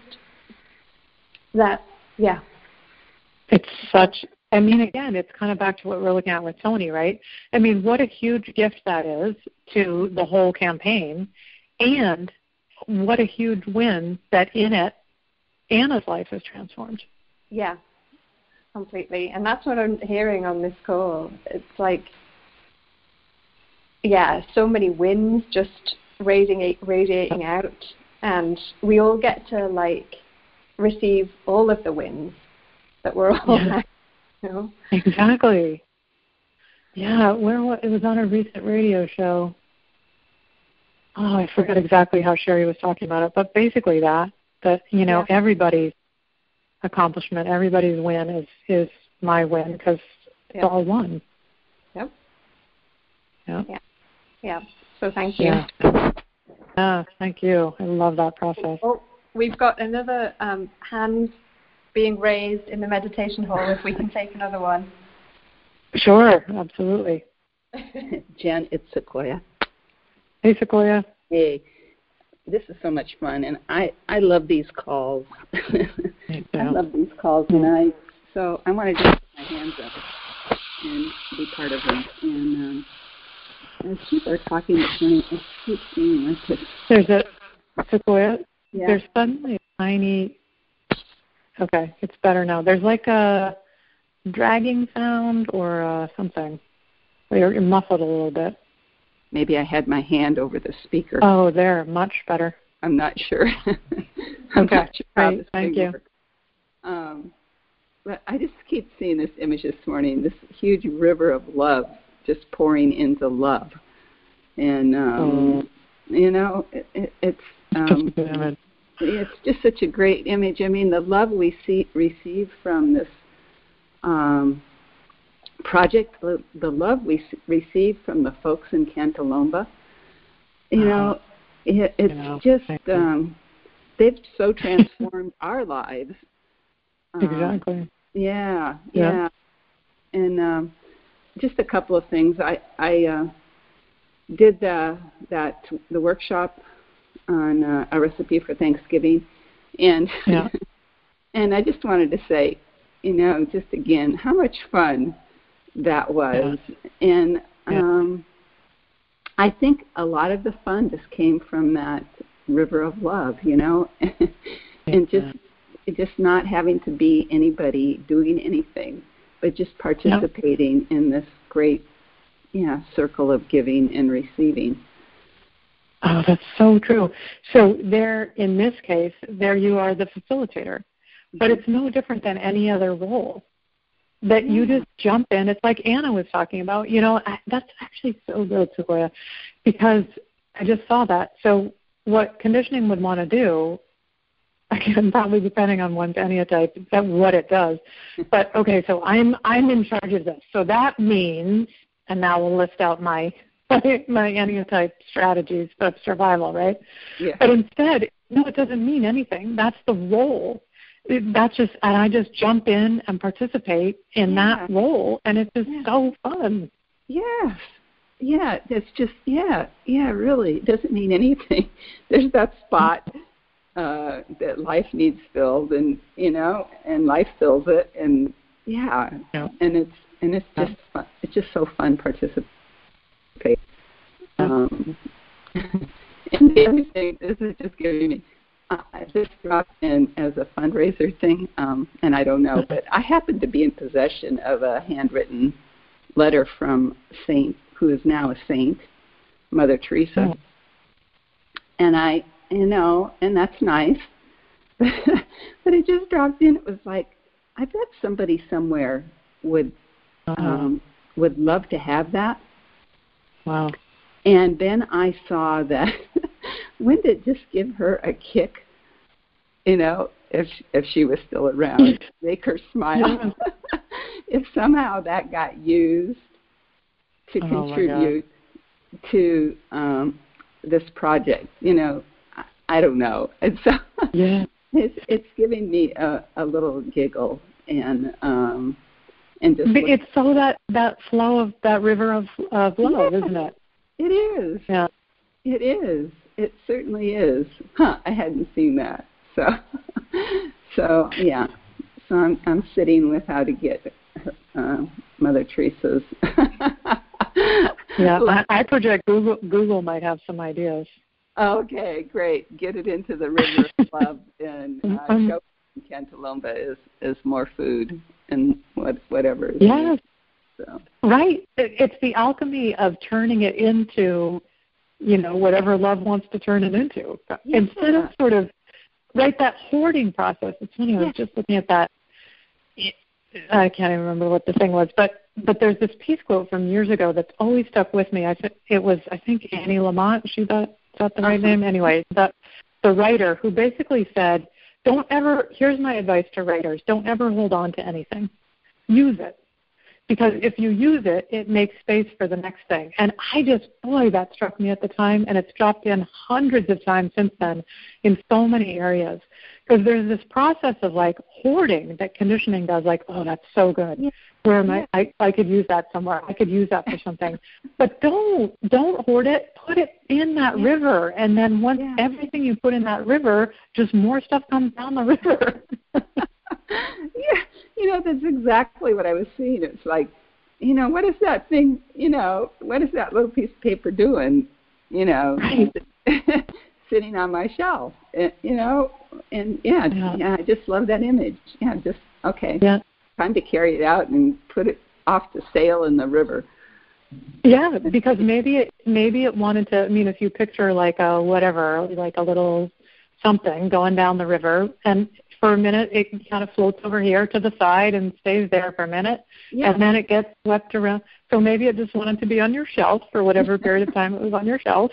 that, yeah. It's such, I mean, again, it's kind of back to what we're looking at with Tony, right? I mean, what a huge gift that is to the whole campaign, and what a huge win that in it, Anna's life is transformed. Yeah, completely. And that's what I'm hearing on this call. It's like, yeah, so many wins just radiating, radiating out, and we all get to, like, receive all of the wins that we're all yeah. know? Exactly. Yeah, where was, it was on a recent radio show. Oh, I forget exactly how Sherry was talking about it, but basically that, that, you know, yeah. everybody's accomplishment, everybody's win is, is my win because it's yep. all one. Yep. Yep. Yeah. Yeah. So thank you. Yeah. yeah, thank you. I love that process. Oh, we've got another um, hand being raised in the meditation hall if we can take another one. Sure, absolutely. Jen, it's Sequoia. Hey, Sequoia. Hey, this is so much fun, and I, I love these calls. I love these calls, and I so I want to just put my hands up and be part of them. And um, as people are talking this morning, I keep seeing like this. There's a Sequoia. Yeah. There's suddenly a tiny. Okay, it's better now. There's like a dragging sound or uh, something. You're, you're muffled a little bit. Maybe I had my hand over the speaker. Oh, there, much better. I'm not sure. I'm okay, not sure great, thank you. Um, but I just keep seeing this image this morning, this huge river of love just pouring into love. And, um, oh. you know, it, it, it's um, it's just such a great image. I mean, the love we see, receive from this um, project, the, the love we s- receive from the folks in Cantalomba, you uh-huh. know, it, it's you know, just, um, they've so transformed our lives. Um, exactly. Yeah, yeah. yeah. And um, just a couple of things. I, I uh, did the, that the workshop on uh, a recipe for Thanksgiving, and yeah. and I just wanted to say, you know, just again, how much fun that was. Yeah. And um, I think a lot of the fun just came from that river of love, you know, and just just not having to be anybody doing anything, but just participating yeah. in this great, yeah, circle of giving and receiving. Oh, that's so true. So there, in this case, there you are the facilitator, but it's no different than any other role. That you just jump in. It's like Anna was talking about. You know, I, that's actually so good, Sequoia, because I just saw that. So what conditioning would want to do, again, probably depending on one's enneatype, that what it does. But okay, so I'm I'm in charge of this. So that means, and now we'll list out my my, my enneatype strategies of survival, right? Yeah. But instead, no, it doesn't mean anything. That's the role. That's just, and I just jump in and participate in yeah. that role, and it's just yeah. so fun. Yes. Yeah, it's just, yeah, yeah, really. It doesn't mean anything. There's that spot uh, that life needs filled, and, you know, and life fills it, and, yeah, yeah. and it's and it's just fun. It's just so fun participating. Um, and the other thing, this is just giving me, uh, this dropped in as a fundraiser thing, um, and I don't know, but I happen to be in possession of a handwritten letter from Saint, who is now a saint, Mother Teresa. Oh. And I, you know, and that's nice, but it just dropped in. It was like, I bet somebody somewhere would uh-huh. um, would love to have that. Wow. And then I saw that, wouldn't it just give her a kick, you know, if if she was still around, make her smile. Yeah. If somehow that got used to oh contribute to um, this project, you know, I, I don't know. And so yeah. it's it's giving me a, a little giggle and um, and just it's so that that flow of that river of of love, yeah. isn't it? It is. Yeah. It is. It certainly is. Huh, I hadn't seen that. So so yeah. So I'm I'm sitting with how to get uh, Mother Teresa's Yeah, I, I project Google Google might have some ideas. Okay, great. Get it into the river of love, and uh, um, show Cantalomba is, is more food and what whatever. It yes. is. So. Right. It's the alchemy of turning it into, you know, whatever love wants to turn it into. Yeah. Instead of sort of, right, that hoarding process. It's funny, I was yeah. just looking at that. I can't even remember what the thing was, but but there's this piece quote from years ago that's always stuck with me. I th- it was I think Annie Lamott. She that is that the right uh-huh. name? Anyway, the the writer who basically said, "Don't ever." Here's my advice to writers: don't ever hold on to anything. Use it. Because if you use it, it makes space for the next thing. And I just, boy, that struck me at the time, and it's dropped in hundreds of times since then in so many areas. Because there's this process of, like, hoarding that conditioning does, like, oh, that's so good. Yeah. Where am I? I? I could use that somewhere. I could use that for something. But don't don't hoard it. Put it in that yeah. river. And then once yeah. everything you put in that river, just more stuff comes down the river. Yeah, you know, that's exactly what I was seeing. It's like, you know, what is that thing, you know, what is that little piece of paper doing, you know, right. sitting on my shelf, you know, and yeah, yeah, yeah, I just love that image. Yeah, just, okay, yeah. time to carry it out and put it off to sail in the river. Yeah, because maybe it, maybe it wanted to, I mean, if you picture like a whatever, like a little something going down the river, and for a minute, it kind of floats over here to the side and stays there for a minute, yeah. and then it gets swept around. So maybe it just wanted to be on your shelf for whatever period of time it was on your shelf.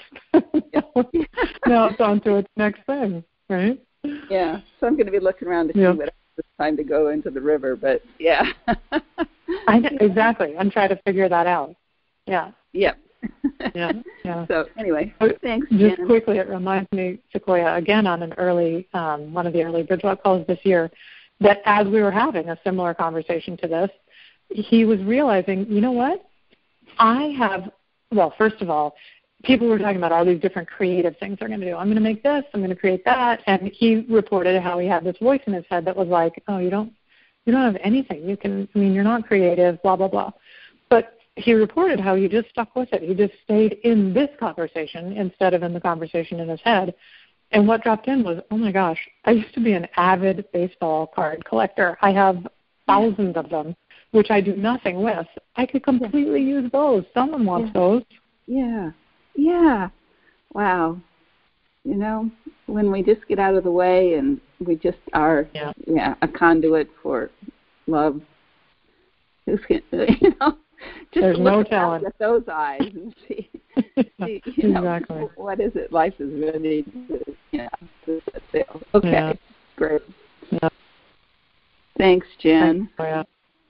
Now it's on to its next thing, right? Yeah, so I'm going to be looking around to see yeah. what it's time to go into the river, but yeah. I know, exactly. I'm trying to figure that out. Yeah. Yep. yeah, yeah. So anyway, thanks, Just Jen. quickly, it reminds me, Sequoia, again on an early, um, one of the early Bridgewalk calls this year, that as we were having a similar conversation to this, he was realizing, you know what? I have, well, first of all, people were talking about all these different creative things they're going to do. I'm going to make this, I'm going to create that, and he reported how he had this voice in his head that was like, oh, you don't, you don't have anything. You can, I mean, you're not creative, blah, blah, blah. But he reported how he just stuck with it. He just stayed in this conversation instead of in the conversation in his head. And what dropped in was, oh, my gosh, I used to be an avid baseball card collector. I have thousands of them, which I do nothing with. I could completely use those. Someone wants yeah. those. Yeah. Yeah. Wow. You know, when we just get out of the way and we just are yeah, yeah a conduit for love, who's you know, just There's look no at telling with those eyes and see, see you know, exactly. what is it? Life is ready to, yeah, to set sail. Okay, yeah. great. Yeah. Thanks, Jen. Thanks,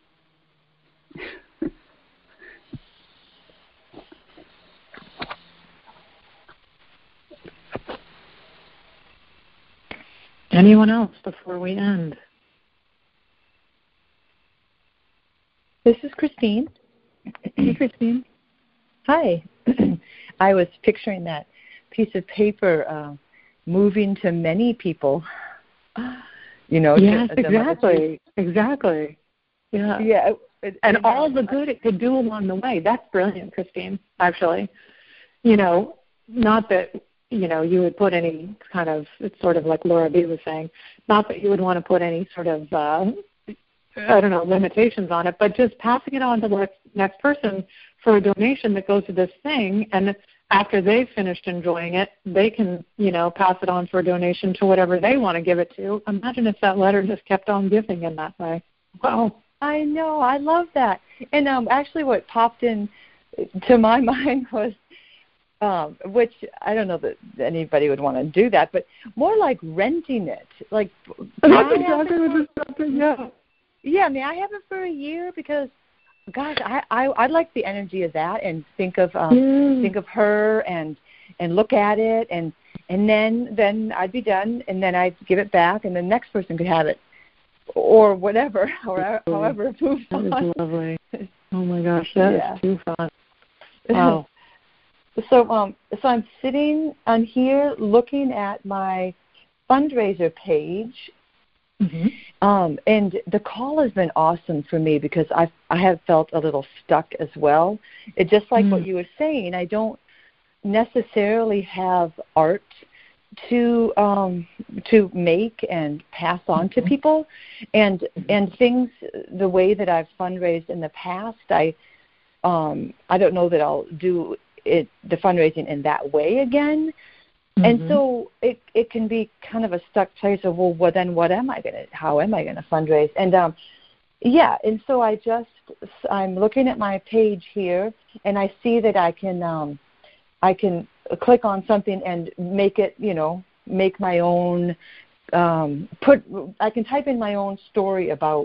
Anyone else before we end? This is Christine. Hey, Christine. Hi. I was picturing that piece of paper uh, moving to many people. You know. Yes, to, exactly. Exactly. Yeah. Yeah. It, and it, all the good it could do along the way. That's brilliant, Christine, actually. You know, not that, you know, you would put any kind of, it's sort of like Laura B. was saying, not that you would want to put any sort of, uh, I don't know, limitations on it, but just passing it on to the next person for a donation that goes to this thing, and after they've finished enjoying it, they can, you know, pass it on for a donation to whatever they want to give it to. Imagine if that letter just kept on giving in that way. Wow. I know. I love that. And um, actually what popped in to my mind was, um, which I don't know that anybody would want to do that, but more like renting it. Like, That's exactly what just happened, yeah. Yeah, I mean, I have it for a year because, gosh, I I I like the energy of that and think of um yeah. think of her and and look at it and and then then I'd be done and then I'd give it back and the next person could have it or whatever, however however it moves on. That is lovely. Oh my gosh, that yeah. is too fun. Wow. So um so I'm sitting on here looking at my fundraiser page. Mm-hmm. Um, and the call has been awesome for me because I I have felt a little stuck as well. It just like mm-hmm. what you were saying, I don't necessarily have art to um, to make and pass on mm-hmm. to people, and and things the way that I've fundraised in the past, I um, I don't know that I'll do it the fundraising in that way again. Mm-hmm. And so it it can be kind of a stuck place of, well, well then what am I going to, how am I going to fundraise? And um, yeah, and so I just, I'm looking at my page here, and I see that I can, um, I can click on something and make it, you know, make my own, um, put, I can type in my own story about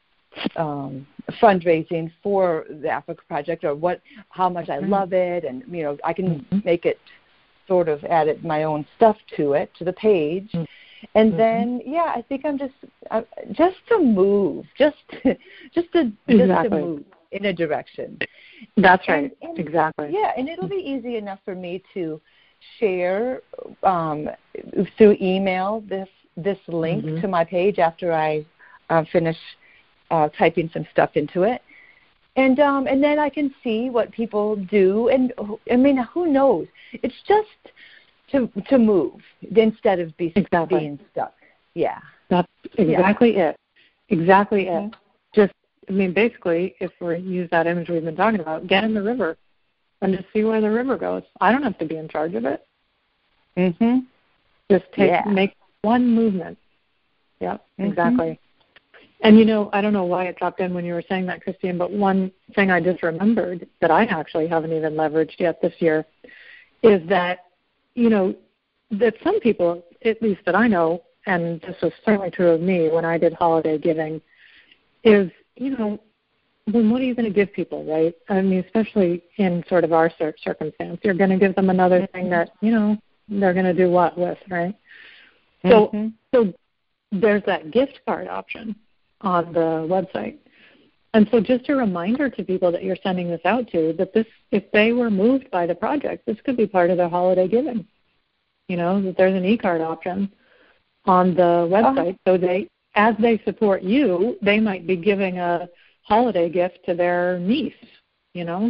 um, fundraising for the Africa Project, or what, how much I love it, and, you know, I can mm-hmm. make it sort of added my own stuff to it, to the page. Mm-hmm. And mm-hmm. then, yeah, I think I'm just, uh, just to move, just, just to, exactly. just to move in a direction. That's right. And, and, exactly. Yeah, and it'll be easy enough for me to share um, through email this this link mm-hmm. to my page after I uh, finish uh, typing some stuff into it, and um, and then I can see what people do. And I mean, who knows? It's just to to move instead of be, exactly. being stuck. Yeah, that's exactly yeah. it. Exactly mm-hmm. it. Just, I mean, basically, if we use that image we've been talking about, get in the river and just see where the river goes. I don't have to be in charge of it. Mm-hmm. Just take yeah. make one movement. Yep, mm-hmm. exactly. And, you know, I don't know why it dropped in when you were saying that, Christine, but one thing I just remembered that I actually haven't even leveraged yet this year is that, you know, that some people, at least that I know, and this was certainly true of me when I did holiday giving, is, you know, then what are you going to give people, right? I mean, especially in sort of our circumstance, you're going to give them another thing that, you know, they're going to do what with, right? So, mm-hmm. so there's that gift card option on the website. And so just a reminder to people that you're sending this out to that this, if they were moved by the project, this could be part of their holiday giving. You know, that there's an e-card option on the website. Oh. So they, as they support you, they might be giving a holiday gift to their niece, you know?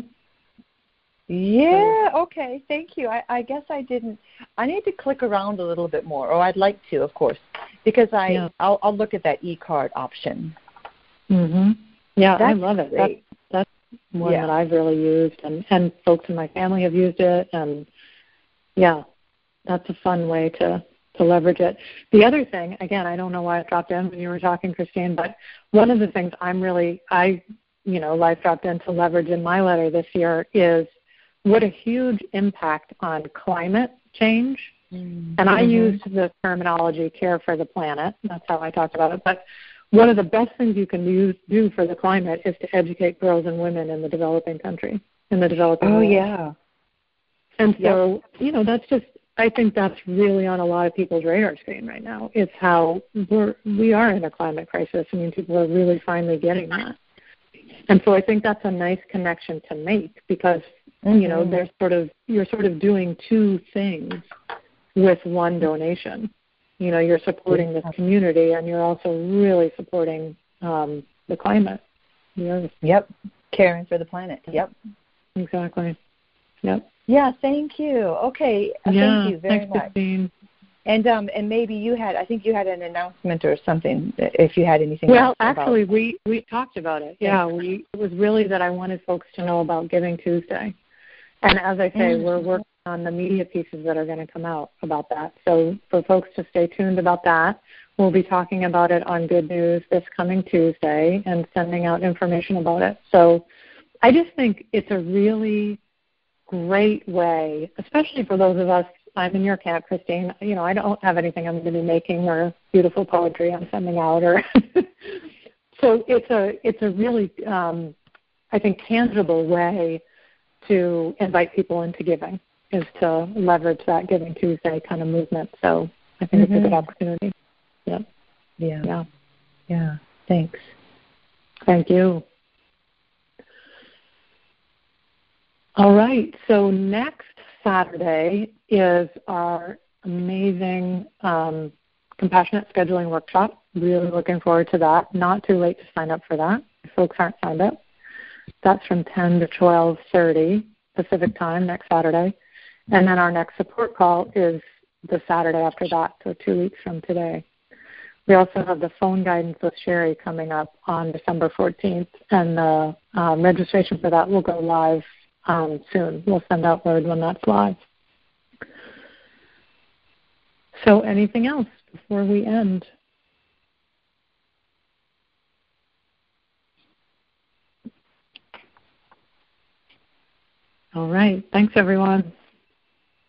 Yeah, okay, thank you. I, I guess I didn't, I need to click around a little bit more, or I'd like to, of course, because I, yeah. I'll, I'll look at that e-card option. Mm-hmm. Yeah, that's I love it. That's, that's one yeah. that I've really used, and, and folks in my family have used it, and yeah, that's a fun way to, to leverage it. The other thing, again, I don't know why it dropped in when you were talking, Christine, but one of the things I'm really, I, you know, life dropped in to leverage in my letter this year is what a huge impact on climate change. Mm-hmm. And I used the terminology care for the planet. That's how I talked about it. But one of the best things you can use, do for the climate is to educate girls and women in the developing country, in the developing oh, world. Oh, yeah. And so, yep. you know, that's just, I think that's really on a lot of people's radar screen right now. It's how we're, we are in a climate crisis. I mean, people are really finally getting that. And so I think that's a nice connection to make because, mm-hmm. you know, there's sort of, you're sort of doing two things with one donation. You know, you're supporting this community and you're also really supporting um, the climate. The earth. Yep. Caring for the planet. Yep. Exactly. Yep. Yeah, thank you. Okay, yeah, thank you very thanks, much. Christine. And um, and maybe you had, I think you had an announcement or something. If you had anything. Well, else actually, about. we we talked about it. Yeah, we it was really that I wanted folks to know about Giving Tuesday, and as I say, mm-hmm. we're working on the media pieces that are going to come out about that. So for folks to stay tuned about that, we'll be talking about it on Good News this coming Tuesday and sending out information about it. So I just think it's a really great way, especially for those of us, I'm in your camp, Christine, you know, I don't have anything I'm going to be making or beautiful poetry I'm sending out. or So it's a it's a really, um, I think, tangible way to invite people into giving, is to leverage that Giving Tuesday kind of movement. So I think mm-hmm. it's a good opportunity. Yep. Yeah. Yeah. Yeah. Thanks. Thank you. All right, so next Saturday is our amazing um, compassionate scheduling workshop. Really looking forward to that. Not too late to sign up for that if folks aren't signed up. That's from ten to twelve thirty Pacific time next Saturday. And then our next support call is the Saturday after that, so two weeks from today. We also have the phone guidance with Sherry coming up on December fourteenth, and the um, registration for that will go live Um, soon. We'll send out word when that's live. So anything else before we end? All right. Thanks, everyone.